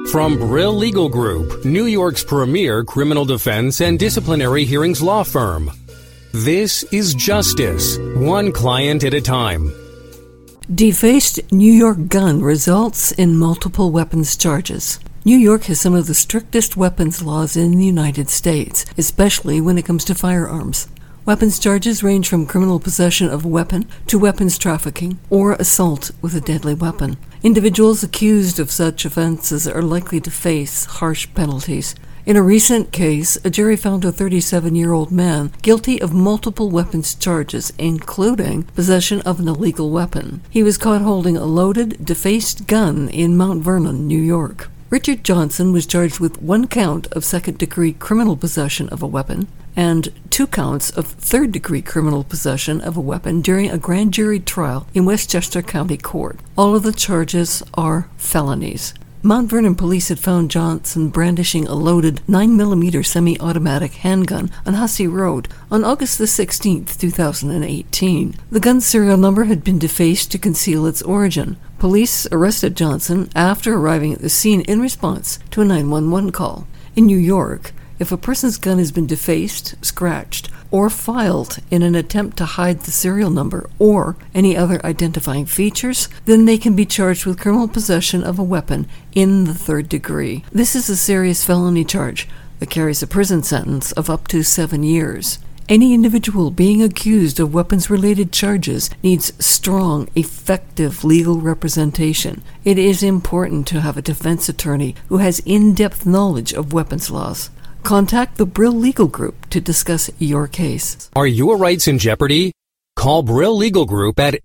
From Brill Legal Group, New York's premier criminal defense and disciplinary hearings law firm. This is Justice, one client at a time. Defaced New York gun results in multiple weapons charges. New York has some of the strictest weapons laws in the United States, especially when it comes to firearms. Weapons charges range from criminal possession of a weapon to weapons trafficking or assault with a deadly weapon. Individuals accused of such offenses are likely to face harsh penalties. In a recent case, a jury found a 37-year-old man guilty of multiple weapons charges, including possession of an illegal weapon. He was caught holding a loaded, defaced gun in Mount Vernon, New York. Richard Johnson was charged with 1 count of second-degree criminal possession of a weapon and 2 counts of third-degree criminal possession of a weapon during a grand jury trial in Westchester County Court. All of the charges are felonies. Mount Vernon police had found Johnson brandishing a loaded 9mm semi-automatic handgun on Hussey Road on August the 16th, 2018. The gun's serial number had been defaced to conceal its origin. Police arrested Johnson after arriving at the scene in response to a 911 call. In New York, if a person's gun has been defaced, scratched, or filed in an attempt to hide the serial number or any other identifying features, then they can be charged with criminal possession of a weapon in the 3rd degree. This is a serious felony charge that carries a prison sentence of up to 7 years. Any individual being accused of weapons-related charges needs strong, effective legal representation. It is important to have a defense attorney who has in-depth knowledge of weapons laws. Contact the Brill Legal Group to discuss your case. Are your rights in jeopardy? Call Brill Legal Group at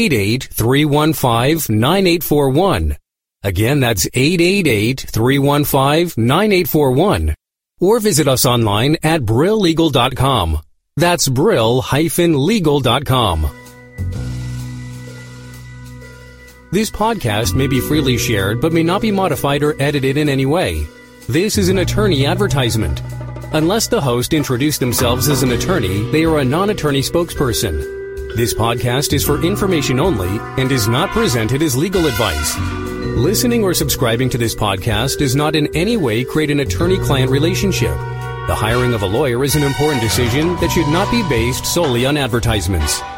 888-315-9841. Again, that's 888-315-9841. Or visit us online at BrillLegal.com. That's Brill-Legal.com. This podcast may be freely shared but may not be modified or edited in any way. This is an attorney advertisement. Unless the host introduced themselves as an attorney, they are a non-attorney spokesperson. This podcast is for information only and is not presented as legal advice. Listening or subscribing to this podcast does not in any way create an attorney-client relationship. The hiring of a lawyer is an important decision that should not be based solely on advertisements.